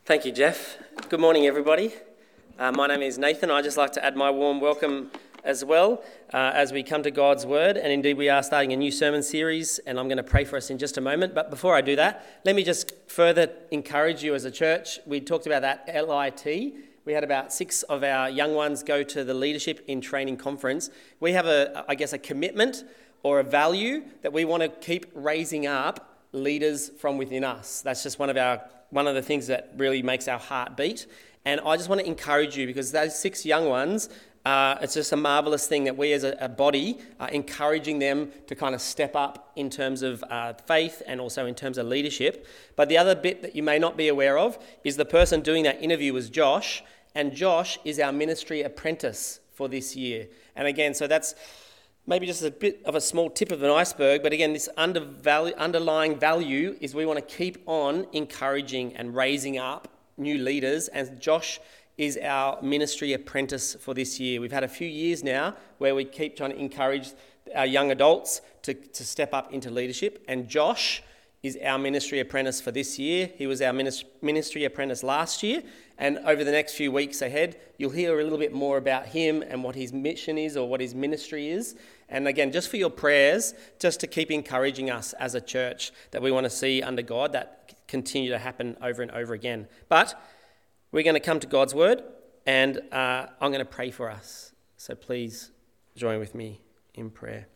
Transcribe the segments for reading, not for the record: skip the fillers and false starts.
Thank you, Jeff. Good morning, everybody. My name is Nathan. I'd just like to add my warm welcome as well as we come to God's Word. And indeed, we are starting a new sermon series, and I'm going to pray for us in just a moment. But before I do that, let me just further encourage you as a church. We talked about that LIT. We had about 6 of our young ones go to the Leadership in Training conference. We have a commitment or a value that we want to keep raising up leaders from within us. That's just one of the things that really makes our heart beat. And I just want to encourage you, because those 6 young ones, it's just a marvellous thing that we as a body are encouraging them to kind of step up in terms of faith and also in terms of leadership. But the other bit that you may not be aware of is the person doing that interview was Josh, and Josh is our ministry apprentice for this year. And again, so that's maybe just a bit of a small tip of an iceberg, but again, this underlying value is we want to keep on encouraging and raising up new leaders, and Josh is our ministry apprentice for this year. We've had a few years now where we keep trying to encourage our young adults to step up into leadership, and Josh is our ministry apprentice for this year. He was our ministry apprentice last year, and over the next few weeks ahead, you'll hear a little bit more about him and what his mission is or what his ministry is. And again, just for your prayers, just to keep encouraging us as a church that we want to see under God that continue to happen over and over again. But we're going to come to God's Word, and I'm going to pray for us. So please join with me in prayer.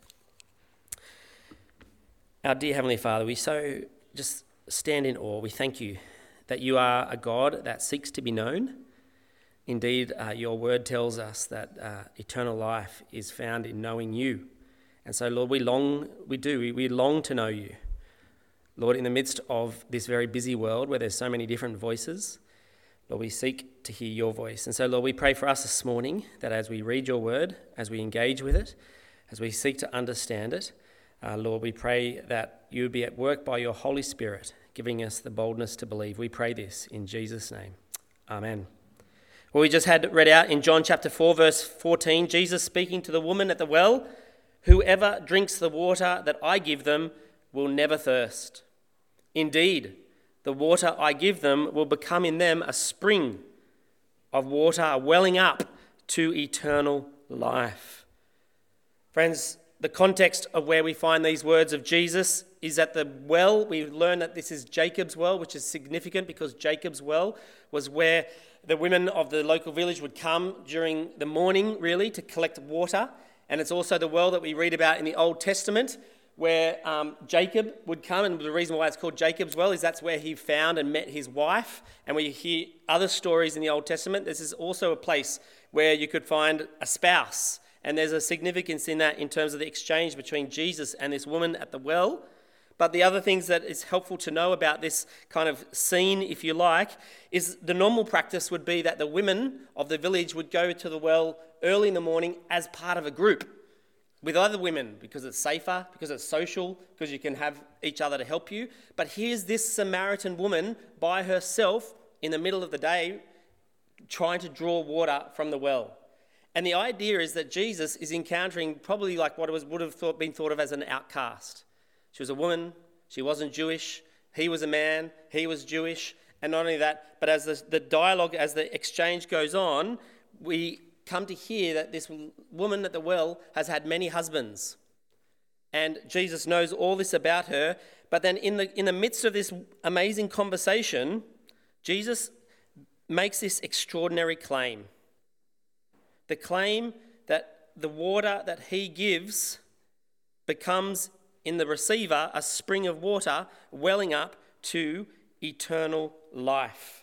Our dear Heavenly Father, we so just stand in awe. We thank you that you are a God that seeks to be known. Indeed, your word tells us that eternal life is found in knowing you. And so, Lord, we long to know you. Lord, in the midst of this very busy world where there's so many different voices, Lord, we seek to hear your voice. And so, Lord, we pray for us this morning that as we read your word, as we engage with it, as we seek to understand it, Lord, we pray that you would be at work by your Holy Spirit, giving us the boldness to believe. We pray this in Jesus' name. Amen. Well, we just had read out in John chapter 4, verse 14, Jesus speaking to the woman at the well, "Whoever drinks the water that I give them will never thirst. Indeed, the water I give them will become in them a spring of water welling up to eternal life." Friends, the context of where we find these words of Jesus is at the well. We learn that this is Jacob's well, which is significant because Jacob's well was where the women of the local village would come during the morning, really, to collect water. And it's also the well that we read about in the Old Testament where Jacob would come. And the reason why it's called Jacob's well is that's where he found and met his wife. And we hear other stories in the Old Testament. This is also a place where you could find a spouse. And there's a significance in that in terms of the exchange between Jesus and this woman at the well. But the other things that is helpful to know about this kind of scene, if you like, is the normal practice would be that the women of the village would go to the well early in the morning as part of a group with other women because it's safer, because it's social, because you can have each other to help you. But here's this Samaritan woman by herself in the middle of the day trying to draw water from the well. And the idea is that Jesus is encountering probably like what would have been thought of as an outcast. She was a woman, she wasn't Jewish, he was a man, he was Jewish, and not only that, but as the dialogue, as the exchange goes on, we come to hear that this woman at the well has had many husbands. And Jesus knows all this about her, but then in the midst of this amazing conversation, Jesus makes this extraordinary claim. The claim that the water that he gives becomes in the receiver a spring of water welling up to eternal life.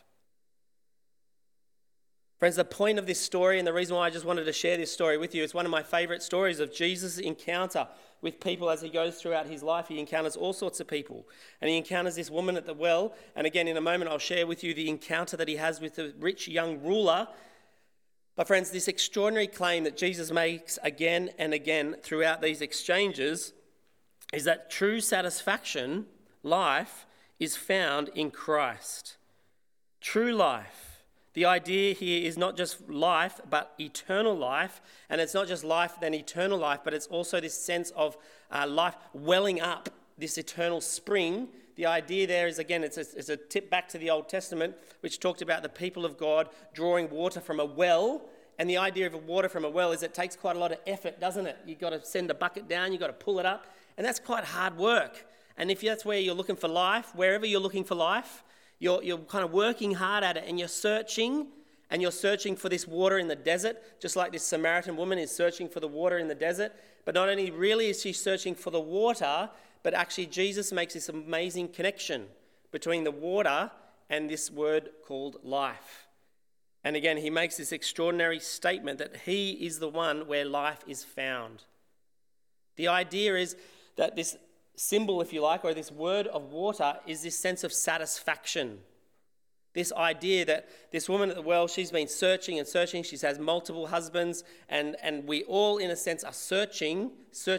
Friends, the point of this story and the reason why I just wanted to share this story with you, it's one of my favourite stories of Jesus' encounter with people as he goes throughout his life. He encounters all sorts of people. And he encounters this woman at the well. And again, in a moment, I'll share with you the encounter that he has with the rich young ruler. But friends, this extraordinary claim that Jesus makes again and again throughout these exchanges is that true satisfaction, life, is found in Christ. True life. The idea here is not just life, but eternal life. And it's not just life, then eternal life, but it's also this sense of life welling up, this eternal spring The idea there is, again, it's a tip back to the Old Testament, which talked about the people of God drawing water from a well. And the idea of water from a well is it takes quite a lot of effort, doesn't it? You've got to send a bucket down, you've got to pull it up, and that's quite hard work. And if that's where you're looking for life, wherever you're looking for life, you're kind of working hard at it, and you're searching for this water in the desert, just like this Samaritan woman is searching for the water in the desert. But not only really is she searching for the water, but actually Jesus makes this amazing connection between the water and this word called life. And again, he makes this extraordinary statement that he is the one where life is found. The idea is that this symbol, if you like, or this word of water is this sense of satisfaction. This idea that this woman at the well, she's been searching and searching. She's had multiple husbands, and we all, in a sense, are searching.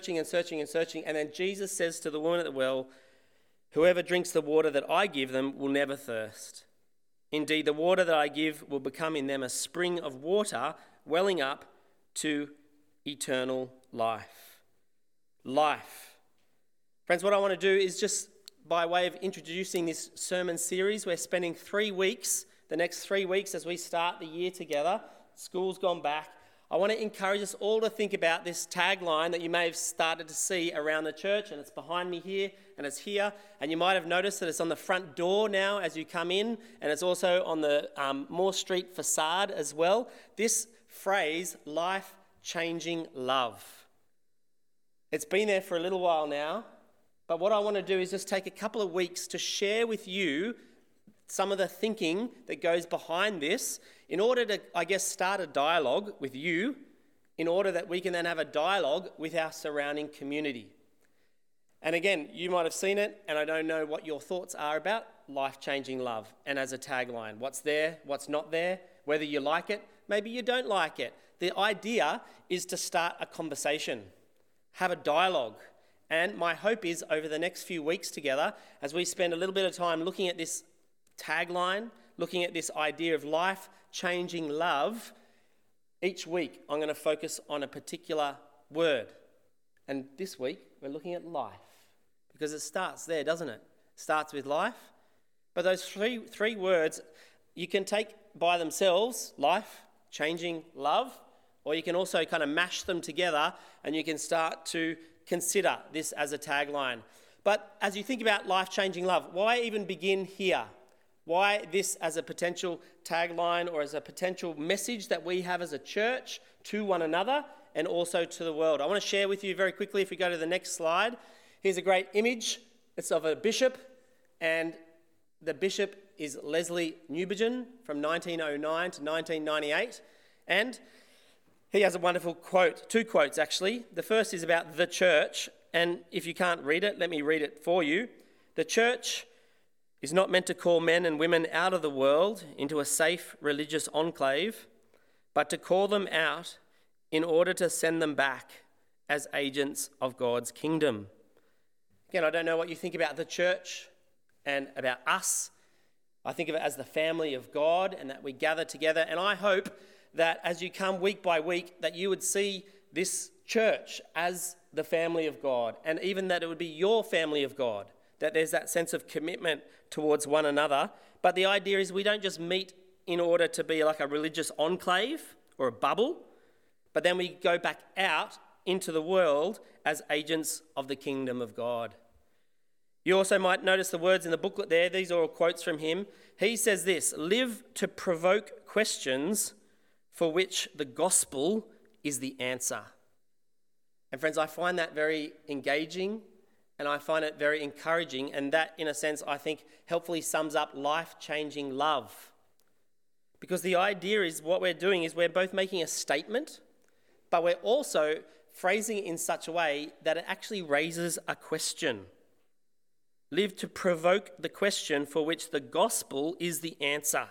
And then Jesus says to the woman at the well, "Whoever drinks the water that I give them will never thirst. Indeed, the water that I give will become in them a spring of water welling up to eternal life." Life. Friends, what I want to do is just by way of introducing this sermon series, we're spending 3 weeks, the next 3 weeks as we start the year together. School's gone back. I want to encourage us all to think about this tagline that you may have started to see around the church, and it's behind me here, and it's here, and you might have noticed that it's on the front door now as you come in, and it's also on the Moore Street facade as well. This phrase, life-changing love. It's been there for a little while now, but what I want to do is just take a couple of weeks to share with you some of the thinking that goes behind this in order to, I guess, start a dialogue with you in order that we can then have a dialogue with our surrounding community. And again, you might have seen it, and I don't know what your thoughts are about life-changing love and as a tagline. What's there, what's not there, whether you like it, maybe you don't like it. The idea is to start a conversation, have a dialogue. And my hope is over the next few weeks together, as we spend a little bit of time looking at this tagline, looking at this idea of life-changing love, each week I'm going to focus on a particular word. And this week we're looking at life, because it starts there, doesn't it? It starts with life. But those three words you can take by themselves, life, changing, love, or you can also kind of mash them together and you can start to consider this as a tagline. But as you think about life-changing love, why even begin here? Why this as a potential tagline or as a potential message that we have as a church to one another and also to the world? I want to share with you very quickly, if we go to the next slide. Here's a great image. It's of a bishop, and the bishop is Leslie Newbigin from 1909 to 1998. And he has a wonderful quote, 2 quotes actually. The first is about the church, and if you can't read it, let me read it for you. The church is not meant to call men and women out of the world into a safe religious enclave, but to call them out in order to send them back as agents of God's kingdom. Again, I don't know what you think about the church and about us. I think of it as the family of God and that we gather together, and I hope that as you come week by week, that you would see this church as the family of God, and even that it would be your family of God, that there's that sense of commitment towards one another. But the idea is we don't just meet in order to be like a religious enclave or a bubble, but then we go back out into the world as agents of the kingdom of God. You also might notice the words in the booklet there. These are all quotes from him. He says this: live to provoke questions for which the gospel is the answer. And friends, I find that very engaging and I find it very encouraging, and that, in a sense, I think helpfully sums up life-changing love. Because the idea is what we're doing is we're both making a statement, but we're also phrasing it in such a way that it actually raises a question. Live to provoke the question for which the gospel is the answer.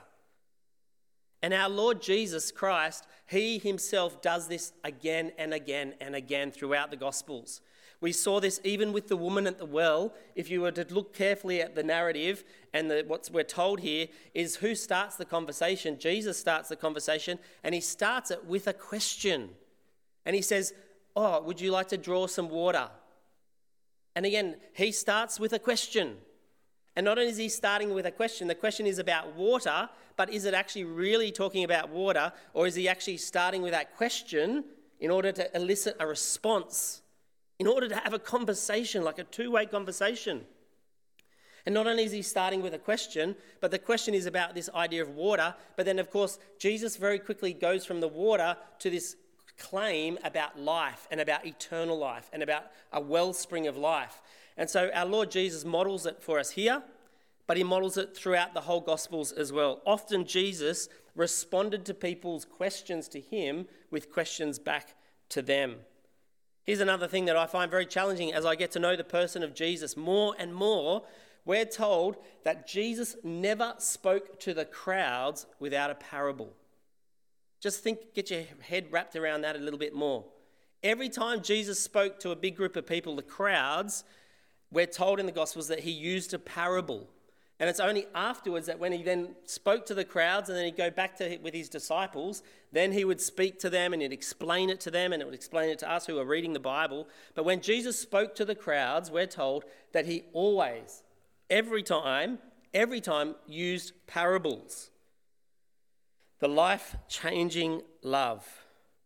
And our Lord Jesus Christ, he himself does this again and again and again throughout the Gospels. We saw this even with the woman at the well. If you were to look carefully at the narrative, and what we're told here is who starts the conversation. Jesus starts the conversation, and he starts it with a question. And he says, "Oh, would you like to draw some water?" And again, he starts with a question. And not only is he starting with a question, the question is about water, but is it actually really talking about water, or is he actually starting with that question in order to elicit a response, in order to have a conversation, like a two-way conversation? And not only is he starting with a question, but the question is about this idea of water. But then, of course, Jesus very quickly goes from the water to this claim about life and about eternal life and about a wellspring of life. And so our Lord Jesus models it for us here, but he models it throughout the whole Gospels as well. Often Jesus responded to people's questions to him with questions back to them. Here's another thing that I find very challenging as I get to know the person of Jesus more and more. We're told that Jesus never spoke to the crowds without a parable. Just get your head wrapped around that a little bit more. Every time Jesus spoke to a big group of people, the crowds, we're told in the Gospels that he used a parable. And it's only afterwards that when he then spoke to the crowds and then he'd go back with his disciples, then he would speak to them and he'd explain it to them, and it would explain it to us who are reading the Bible. But when Jesus spoke to the crowds, we're told that he always, every time used parables. The life-changing love.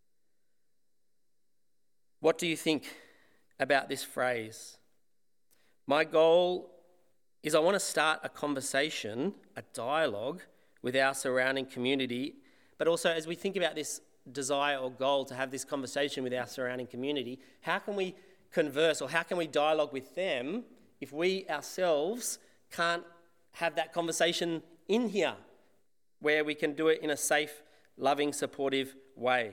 What do you think about this phrase? My goal is I want to start a conversation, a dialogue with our surrounding community, but also as we think about this desire or goal to have this conversation with our surrounding community, how can we converse or how can we dialogue with them if we ourselves can't have that conversation in here where we can do it in a safe, loving, supportive way?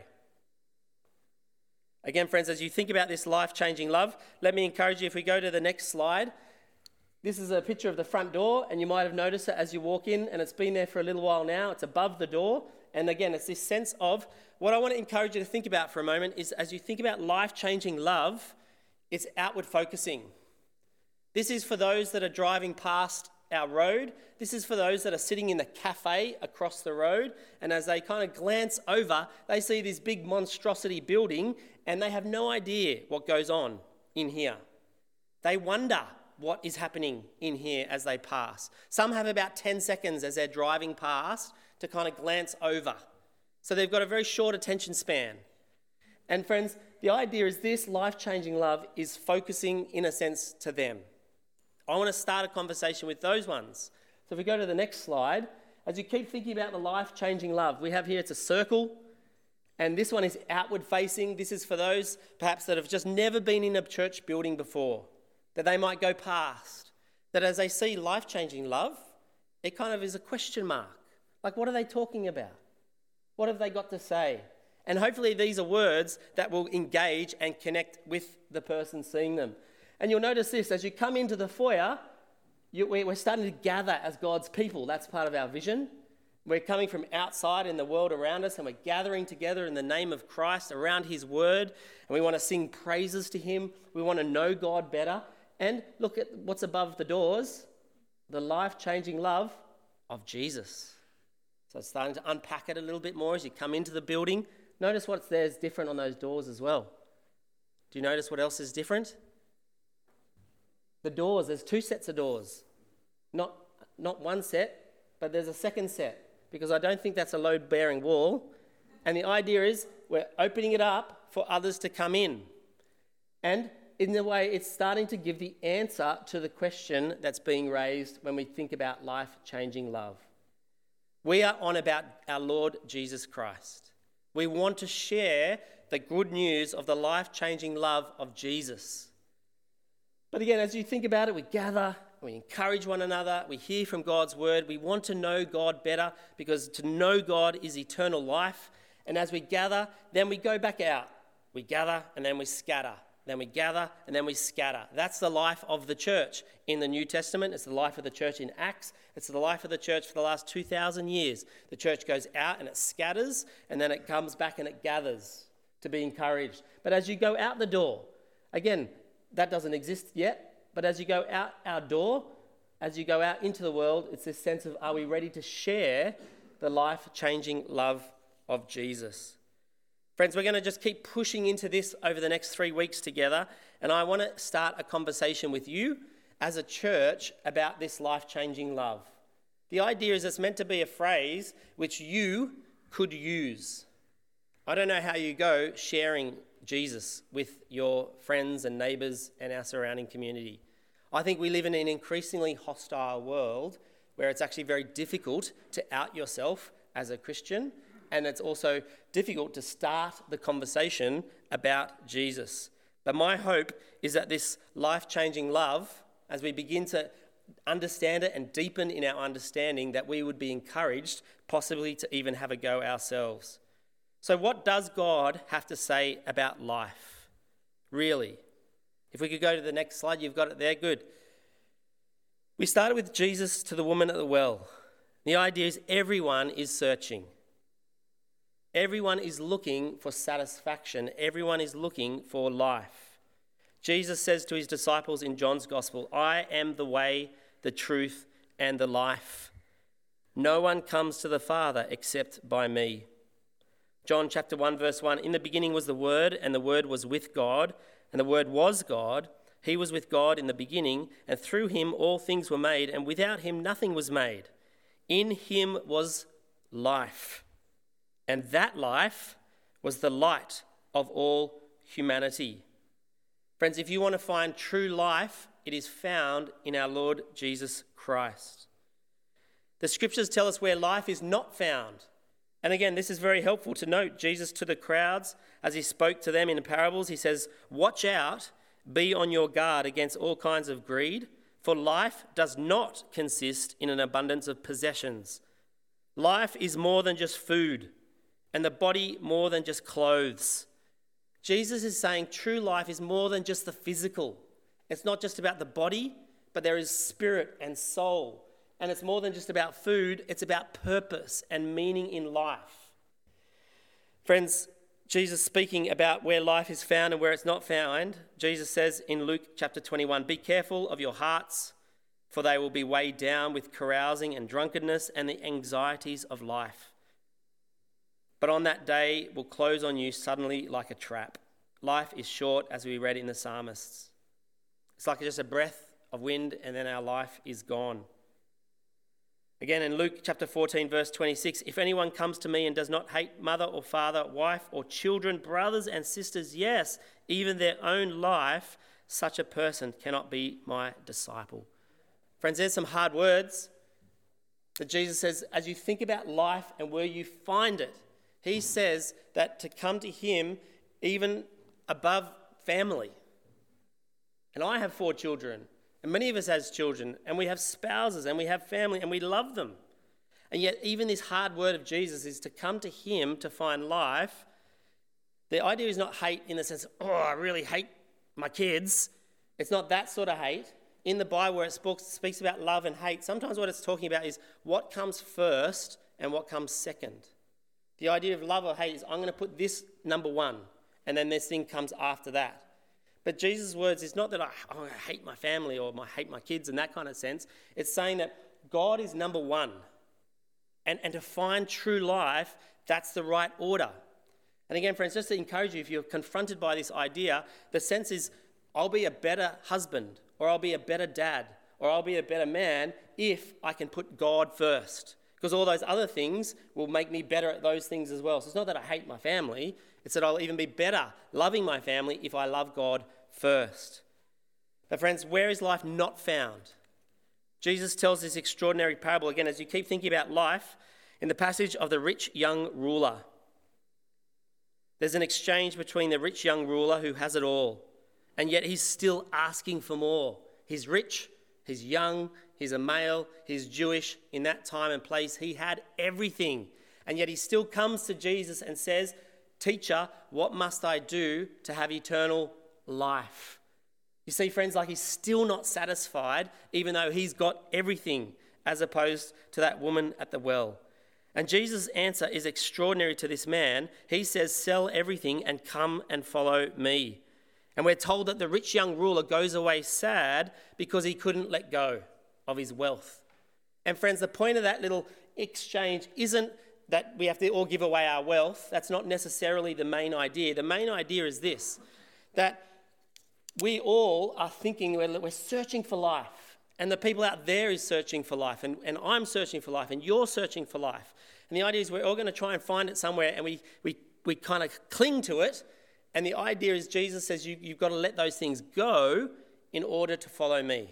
Again, friends, as you think about this life-changing love, let me encourage you, if we go to the next slide, this is a picture of the front door, and you might have noticed it as you walk in, and it's been there for a little while now. It's above the door, and again, it's this sense of, what I want to encourage you to think about for a moment is, as you think about life-changing love, it's outward focusing. This is for those that are driving past our road. This is for those that are sitting in the cafe across the road, and as they kind of glance over, they see this big monstrosity building, and they have no idea what goes on in here. They wonder what is happening in here as they pass. Some have about 10 seconds as they're driving past to kind of glance over. So they've got a very short attention span. And friends, the idea is this life-changing love is focusing, in a sense, to them. I want to start a conversation with those ones. So if we go to the next slide, as you keep thinking about the life-changing love, we have here, it's a circle, and this one is outward facing. This is for those perhaps that have just never been in a church building before, that they might go past, that as they see life-changing love, it kind of is a question mark. Like, what are they talking about? What have they got to say? And hopefully these are words that will engage and connect with the person seeing them. And you'll notice this, as you come into the foyer, we're starting to gather as God's people. That's part of our vision. We're coming from outside in the world around us, and we're gathering together in the name of Christ around his word, and we want to sing praises to him. We want to know God better. And look at what's above the doors, the life-changing love of Jesus. So it's starting to unpack it a little bit more as you come into the building. Notice what's there is different on those doors as well. Do you notice what else is different? The doors, there's two sets of doors. Not one set, but there's a second set, because I don't think that's a load-bearing wall. And the idea is we're opening it up for others to come in. And in a way, it's starting to give the answer to the question that's being raised when we think about life-changing love. We are on about our Lord Jesus Christ. We want to share the good news of the life-changing love of Jesus. But again, as you think about it, we gather, we encourage one another, we hear from God's word, we want to know God better, because to know God is eternal life. And as we gather, then we go back out. We gather and then we scatter. Then we gather and then we scatter. That's the life of the church in the New Testament. It's the life of the church in Acts. It's the life of the church for the last 2,000 years. The church goes out and it scatters, and then it comes back and it gathers to be encouraged. But as you go out the door, again, that doesn't exist yet, but as you go out our door, as you go out into the world, it's this sense of, are we ready to share the life-changing love of Jesus? Friends, we're going to just keep pushing into this over the next 3 weeks together, and I want to start a conversation with you as a church about this life-changing love. The idea is it's meant to be a phrase which you could use. I don't know how you go sharing Jesus with your friends and neighbours and our surrounding community. I think we live in an increasingly hostile world where it's actually very difficult to out yourself as a Christian, and it's also difficult to start the conversation about Jesus. But my hope is that this life-changing love, as we begin to understand it and deepen in our understanding, that we would be encouraged possibly to even have a go ourselves. So what does God have to say about life? Really? If we could go to the next slide, you've got it there, good. We started with Jesus to the woman at the well. The idea is everyone is searching. Everyone is looking for satisfaction. Everyone is looking for life. Jesus says to his disciples in John's Gospel, "I am the way, the truth, and the life. No one comes to the Father except by me." John chapter 1, verse 1, "In the beginning was the Word, and the Word was with God, and the Word was God. He was with God in the beginning, and through him all things were made, and without him nothing was made. In him was life, and that life was the light of all humanity." Friends, if you want to find true life, it is found in our Lord Jesus Christ. The scriptures tell us where life is not found. And again, this is very helpful to note. Jesus to the crowds, as he spoke to them in the parables, he says, "Watch out, be on your guard against all kinds of greed, for life does not consist in an abundance of possessions. Life is more than just food, and the body more than just clothes." Jesus is saying true life is more than just the physical. It's not just about the body, but there is spirit and soul. And it's more than just about food, it's about purpose and meaning in life. Friends, Jesus speaking about where life is found and where it's not found, Jesus says in Luke chapter 21, "Be careful of your hearts, for they will be weighed down with carousing and drunkenness and the anxieties of life. But on that day will close on you suddenly like a trap. Life is short, as we read in the psalmists. It's like just a breath of wind and then our life is gone." Again, in Luke chapter 14, verse 26, "If anyone comes to me and does not hate mother or father, wife or children, brothers and sisters, yes, even their own life, such a person cannot be my disciple." Friends, there's some hard words that Jesus says, as you think about life and where you find it, he says that to come to him even above family. And I have 4 children. And many of us has children, and we have spouses, and we have family, and we love them. And yet even this hard word of Jesus is to come to him to find life. The idea is not hate in the sense, "Oh, I really hate my kids." It's not that sort of hate. In the Bible where it speaks about love and hate, sometimes what it's talking about is what comes first and what comes second. The idea of love or hate is I'm going to put this number 1, and then this thing comes after that. But Jesus' words is not that I hate my family or I hate my kids in that kind of sense. It's saying that God is number 1. And to find true life, that's the right order. And again, friends, just to encourage you, if you're confronted by this idea, the sense is I'll be a better husband, or I'll be a better dad, or I'll be a better man if I can put God first. Because all those other things will make me better at those things as well. So it's not that I hate my family. It's that I'll even be better loving my family if I love God first. But friends, where is life not found? Jesus tells this extraordinary parable again as you keep thinking about life in the passage of the rich young ruler. There's an exchange between the rich young ruler who has it all, and yet he's still asking for more. He's rich, he's young, he's a male, he's Jewish. In that time and place, he had everything. And yet he still comes to Jesus and says, "Teacher, what must I do to have eternal life?" You see, friends, like he's still not satisfied, even though he's got everything, as opposed to that woman at the well. And Jesus' answer is extraordinary to this man. He says, "Sell everything and come and follow me." And we're told that the rich young ruler goes away sad because he couldn't let go of his wealth. And friends, the point of that little exchange isn't that we have to all give away our wealth. That's not necessarily the main idea. The main idea is this, that we all are thinking we're searching for life. And the people out there is searching for life. And I'm searching for life. And you're searching for life. And the idea is we're all going to try and find it somewhere. And we kind of cling to it. And the idea is Jesus says you've got to let those things go in order to follow me.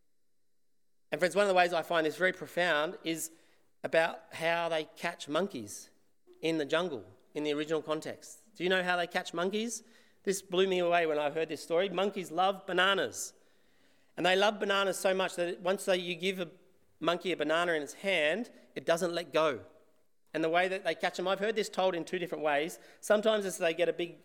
And friends, one of the ways I find this very profound is about how they catch monkeys in the jungle in the original context. Do you know how they catch monkeys? This blew me away when I heard this story. Monkeys love bananas. And they love bananas so much that once you give a monkey a banana in its hand, it doesn't let go. And the way that they catch them, I've heard this told in two different ways. Sometimes it's they get a big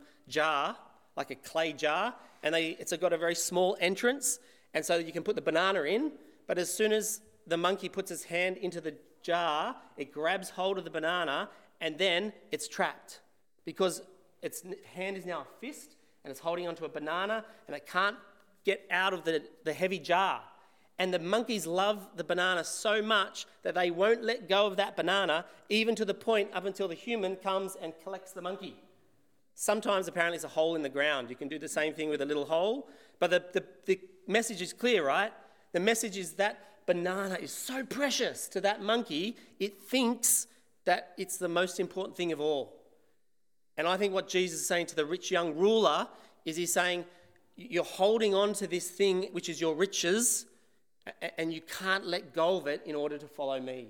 jar, like a clay jar, and it's got a very small entrance, and so you can put the banana in, but as soon as the monkey puts its hand into the jar, it grabs hold of the banana, and then it's trapped because its hand is now a fist, and it's holding onto a banana, and it can't get out of the heavy jar. And the monkeys love the banana so much that they won't let go of that banana, even to the point up until the human comes and collects the monkey. Sometimes apparently it's a hole in the ground. You can do the same thing with a little hole. But the message is clear, right? The message is that banana is so precious to that monkey, it thinks that it's the most important thing of all. And I think what Jesus is saying to the rich young ruler is he's saying, you're holding on to this thing which is your riches, and you can't let go of it in order to follow me.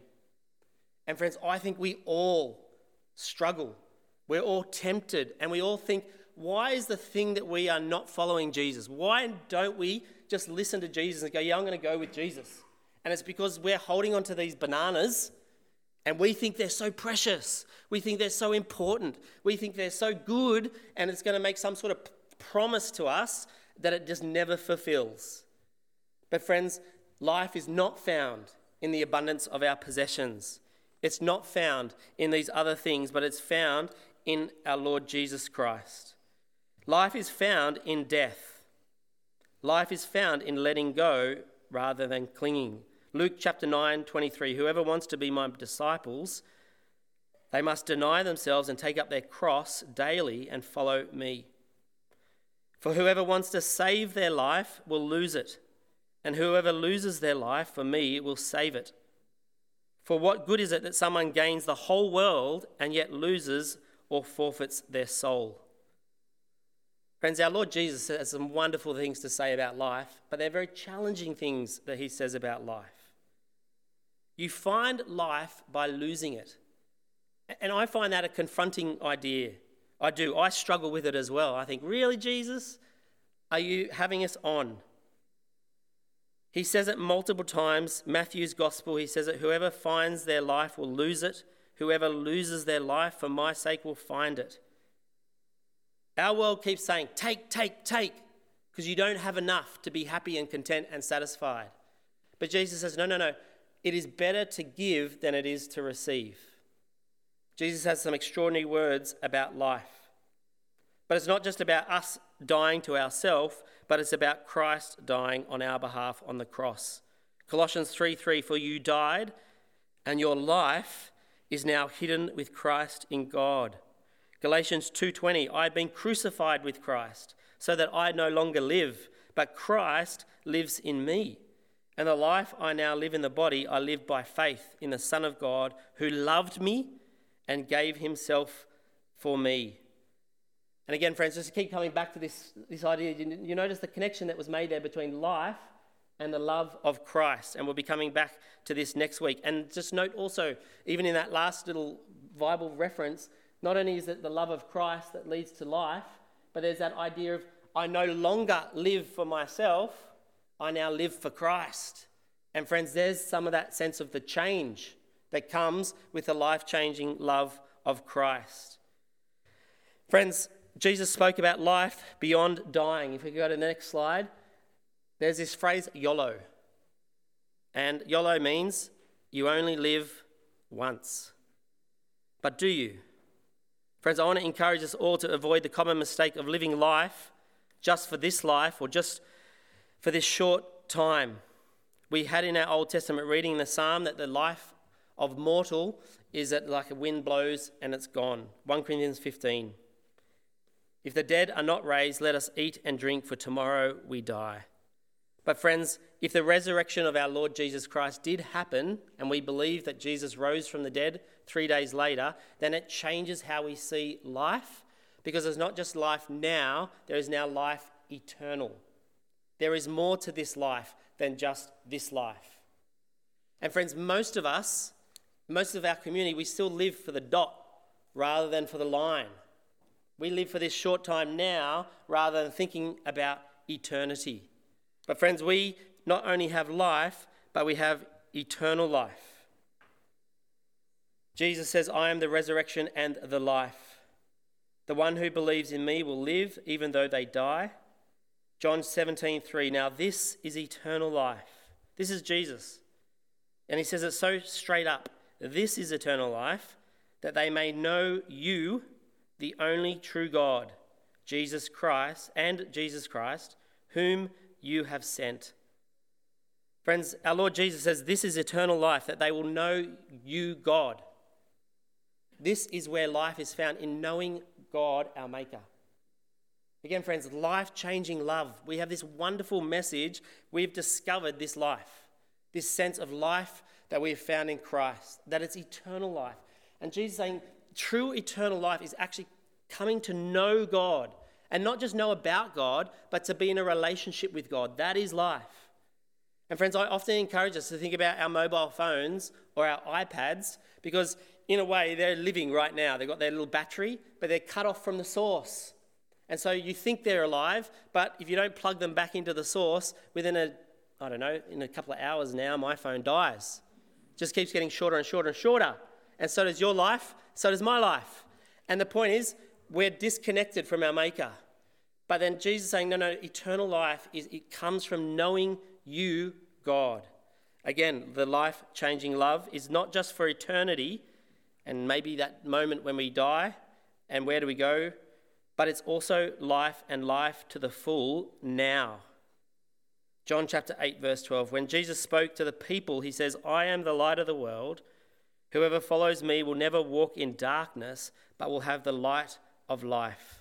And friends, I think we all struggle. We're all tempted, and we all think, why is the thing that we are not following Jesus? Why don't we just listen to Jesus and go, yeah, I'm going to go with Jesus? And it's because we're holding on to these bananas, and we think they're so precious. We think they're so important. We think they're so good, and it's going to make some sort of promise to us that it just never fulfills. But friends, life is not found in the abundance of our possessions. It's not found in these other things, but it's found in our Lord Jesus Christ. Life is found in death. Life is found in letting go rather than clinging. Luke chapter 9:23, whoever wants to be my disciples, they must deny themselves and take up their cross daily and follow me. For whoever wants to save their life will lose it, and whoever loses their life for me will save it. For what good is it that someone gains the whole world and yet loses or forfeits their soul? Friends, our Lord Jesus has some wonderful things to say about life, but they're very challenging things that he says about life. You find life by losing it. And I find that a confronting idea. I do. I struggle with it as well. I think, really, Jesus? Are you having us on? He says it multiple times. Matthew's gospel, he says it, whoever finds their life will lose it. Whoever loses their life for my sake will find it. Our world keeps saying, take, because you don't have enough to be happy and content and satisfied. But Jesus says, no. It is better to give than it is to receive. Jesus has some extraordinary words about life. But it's not just about us dying to ourselves, but it's about Christ dying on our behalf on the cross. Colossians 3:3, for you died, and your life is now hidden with Christ in God. Galatians 2:20, I have been crucified with Christ, so that I no longer live, but Christ lives in me. And the life I now live in the body, I live by faith in the Son of God, who loved me and gave himself for me. And again, friends, just to keep coming back to this idea, you notice the connection that was made there between life and the love of Christ. And we'll be coming back to this next week. And just note also, even in that last little Bible reference, not only is it the love of Christ that leads to life, but there's that idea of I no longer live for myself, I now live for Christ. And friends, there's some of that sense of the change that comes with the life-changing love of Christ. Friends, Jesus spoke about life beyond dying. If we go to the next slide, there's this phrase, YOLO. And YOLO means you only live once. But do you? Friends, I want to encourage us all to avoid the common mistake of living life just for this life or just for this short time. We had in our Old Testament reading in the Psalm that the life of mortal is that like a wind blows and it's gone. 1 Corinthians 15. If the dead are not raised, let us eat and drink, for tomorrow we die. But friends, if the resurrection of our Lord Jesus Christ did happen, and we believe that Jesus rose from the dead 3 days later, then it changes how we see life, because there's not just life now, there is now life eternal. There is more to this life than just this life. And friends, most of us, most of our community, we still live for the dot rather than for the line. We live for this short time now rather than thinking about eternity. But friends, we not only have life, but we have eternal life. Jesus says, I am the resurrection and the life. The one who believes in me will live even though they die. John 17:3. Now this is eternal life. This is Jesus. And he says it so straight up. This is eternal life, that they may know you, the only true God, Jesus Christ, whom you have sent. Friends, our Lord Jesus says this is eternal life, that they will know you, God. This is where life is found, in knowing God, our Maker. Again, friends, life-changing love. We have this wonderful message. We've discovered this life, this sense of life that we have found in Christ, that it's eternal life. And Jesus is saying true eternal life is actually coming to know God, and not just know about God, but to be in a relationship with God. That is life. And friends, I often encourage us to think about our mobile phones or our iPads, because in a way they're living right now. They've got their little battery, but they're cut off from the source. And so you think they're alive, but if you don't plug them back into the source, in a couple of hours now, my phone dies. It just keeps getting shorter and shorter and shorter. And so does your life, so does my life. And the point is, we're disconnected from our Maker. But then Jesus is saying, no, eternal life, it comes from knowing you, God. Again, the life-changing love is not just for eternity and maybe that moment when we die and where do we go, but it's also life, and life to the full now. John chapter 8, verse 12, when Jesus spoke to the people, he says, I am the light of the world. Whoever follows me will never walk in darkness, but will have the light of life.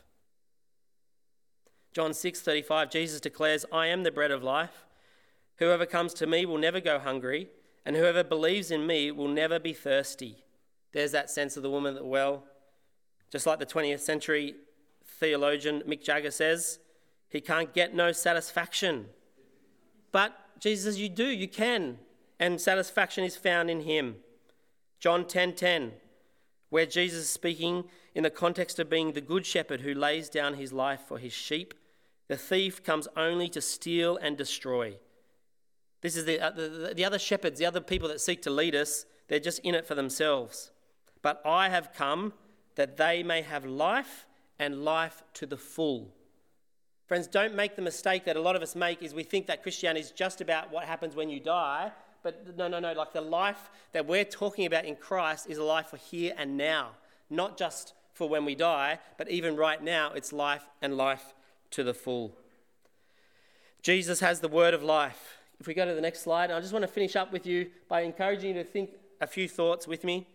John 6:35, Jesus declares, I am the bread of life. Whoever comes to me will never go hungry, and whoever believes in me will never be thirsty. There's that sense of the woman at the well. Just like the 20th century theologian Mick Jagger says, he can't get no satisfaction. But Jesus says, you can, and satisfaction is found in him. John 10:10, where Jesus is speaking in the context of being the good shepherd who lays down his life for his sheep. The thief comes only to steal and destroy. This is the other shepherds, the other people that seek to lead us, they're just in it for themselves. But I have come that they may have life, and life to the full. Friends, don't make the mistake that a lot of us make, is we think that Christianity is just about what happens when you die. But no, like the life that we're talking about in Christ is a life for here and now, not just for when we die, but even right now, it's life, and life to the full. Jesus has the word of life. If we go to the next slide, I just want to finish up with you by encouraging you to think a few thoughts with me.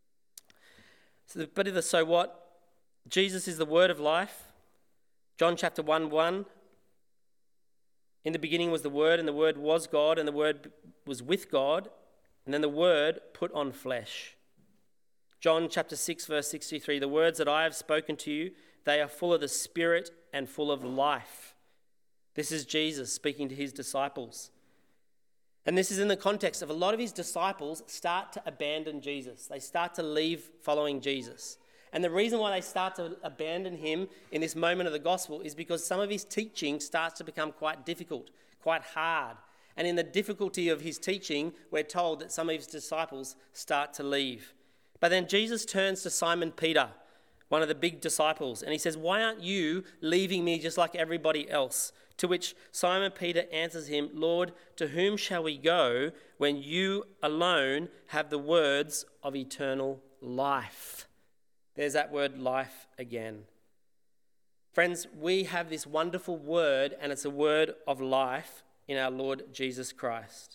So so what? Jesus is the word of life. John chapter 1:1. In the beginning was the Word, and the Word was God, and the Word was with God, and then the Word put on flesh. John chapter 6, verse 63, the words that I have spoken to you, they are full of the Spirit and full of life. This is Jesus speaking to his disciples. And this is in the context of a lot of his disciples start to abandon Jesus. They start to leave following Jesus. And the reason why they start to abandon him in this moment of the gospel is because some of his teaching starts to become quite difficult, quite hard. And in the difficulty of his teaching, we're told that some of his disciples start to leave. But then Jesus turns to Simon Peter, one of the big disciples, and he says, why aren't you leaving me just like everybody else? To which Simon Peter answers him, Lord, to whom shall we go when you alone have the words of eternal life? There's that word life again. Friends, we have this wonderful word, and it's a word of life in our Lord Jesus Christ.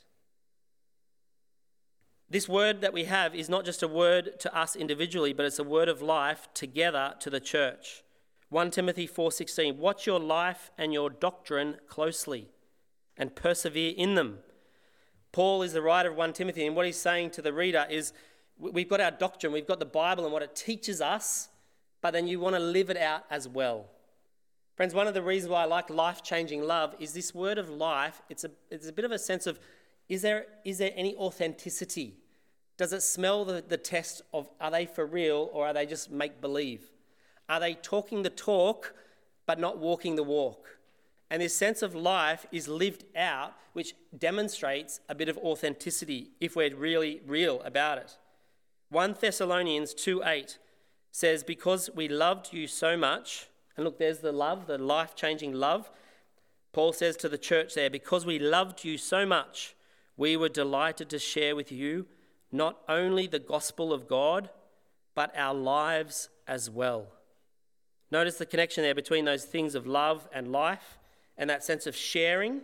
This word that we have is not just a word to us individually, but it's a word of life together to the church. 1 Timothy 4:16, watch your life and your doctrine closely and persevere in them. Paul is the writer of 1 Timothy, and what he's saying to the reader is, we've got our doctrine, we've got the Bible and what it teaches us, but then you want to live it out as well. Friends, one of the reasons why I like life-changing love is this word of life. It's a bit of a sense of, is there any authenticity? Does it smell the test of, are they for real or are they just make-believe? Are they talking the talk but not walking the walk? And this sense of life is lived out, which demonstrates a bit of authenticity if we're really real about it. 1 Thessalonians 2:8 says, because we loved you so much, and look, there's the love, the life-changing love. Paul says to the church there, because we loved you so much, we were delighted to share with you not only the gospel of God, but our lives as well. Notice the connection there between those things of love and life and that sense of sharing.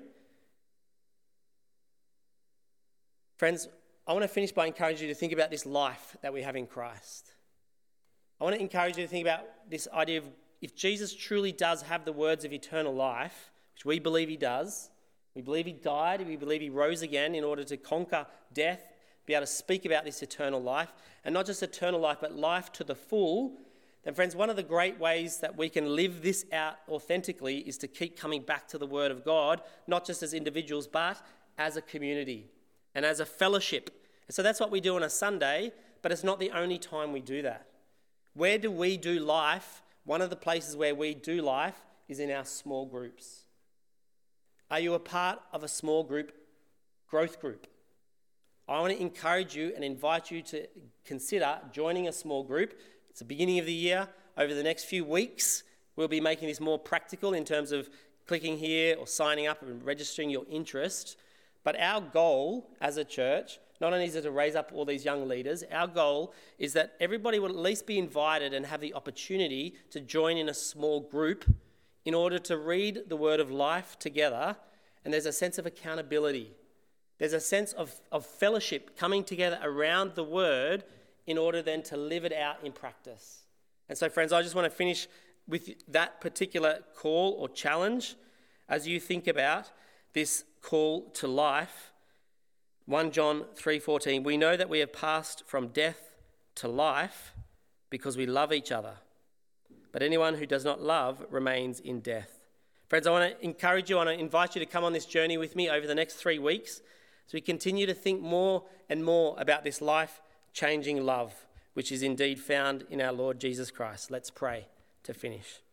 Friends, I want to finish by encouraging you to think about this life that we have in Christ. I want to encourage you to think about this idea of, if Jesus truly does have the words of eternal life, which we believe he does, we believe he died, we believe he rose again in order to conquer death, be able to speak about this eternal life, and not just eternal life, but life to the full, then friends, one of the great ways that we can live this out authentically is to keep coming back to the Word of God, not just as individuals, but as a community and as a fellowship. And so that's what we do on a Sunday, but it's not the only time we do that. Where do we do life? One of the places where we do life is in our small groups. Are you a part of a small group, growth group? I want to encourage you and invite you to consider joining a small group. It's the beginning of the year. Over the next few weeks, we'll be making this more practical in terms of clicking here or signing up and registering your interest. But our goal as a church, not only is it to raise up all these young leaders, our goal is that everybody will at least be invited and have the opportunity to join in a small group in order to read the word of life together. And there's a sense of accountability. There's a sense of fellowship coming together around the word in order then to live it out in practice. And so, friends, I just want to finish with that particular call or challenge as you think about this call to life. 1 John 3:14, we know that we have passed from death to life because we love each other. But anyone who does not love remains in death. Friends, I want to encourage you, I want to invite you to come on this journey with me over the next 3 weeks as we continue to think more and more about this life-changing love, which is indeed found in our Lord Jesus Christ. Let's pray to finish.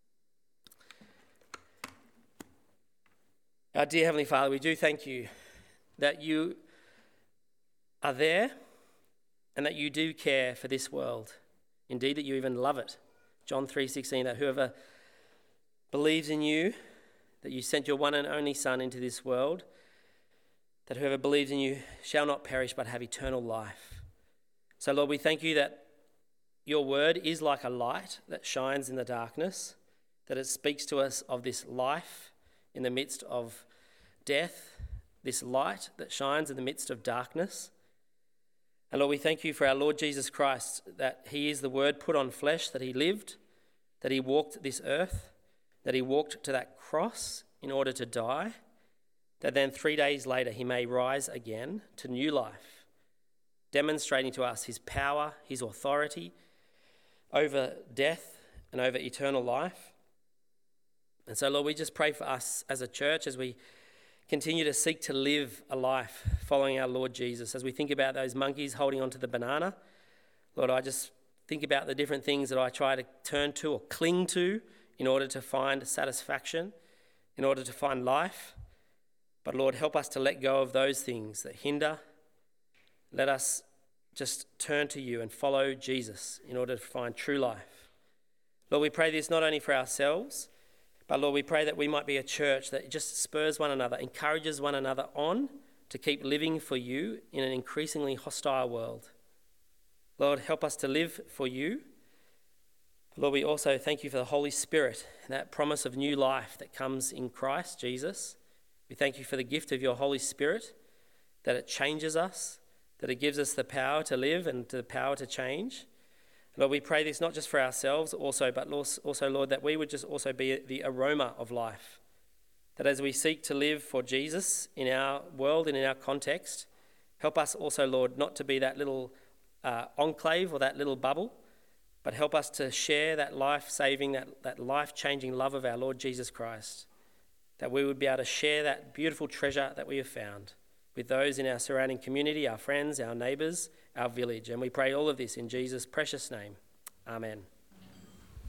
Our dear Heavenly Father, we do thank you that you are there and that you do care for this world. Indeed, that you even love it. John 3:16, that whoever believes in you, that you sent your one and only Son into this world, that whoever believes in you shall not perish but have eternal life. So, Lord, we thank you that your word is like a light that shines in the darkness, that it speaks to us of this life in the midst of death, this light that shines in the midst of darkness. And Lord, we thank you for our Lord Jesus Christ, that he is the word put on flesh, that he lived, that he walked this earth, that he walked to that cross in order to die, that then 3 days later he may rise again to new life, demonstrating to us his power, his authority over death and over eternal life. And so, Lord, we just pray for us as a church as we continue to seek to live a life following our Lord Jesus. As we think about those monkeys holding onto the banana, Lord, I just think about the different things that I try to turn to or cling to in order to find satisfaction, in order to find life. But Lord, help us to let go of those things that hinder. Let us just turn to you and follow Jesus in order to find true life. Lord, we pray this not only for ourselves, but Lord, we pray that we might be a church that just spurs one another, encourages one another on to keep living for you in an increasingly hostile world. Lord, help us to live for you. Lord, we also thank you for the Holy Spirit and that promise of new life that comes in Christ Jesus. We thank you for the gift of your Holy Spirit, that it changes us, that it gives us the power to live and the power to change. Lord, we pray this not just for ourselves but also, Lord, that we would just also be the aroma of life. That as we seek to live for Jesus in our world and in our context, help us also, Lord, not to be that little enclave or that little bubble, but help us to share that life-saving, that life-changing love of our Lord Jesus Christ. That we would be able to share that beautiful treasure that we have found with those in our surrounding community, our friends, our neighbours, our village. And we pray all of this in Jesus' precious name. Amen.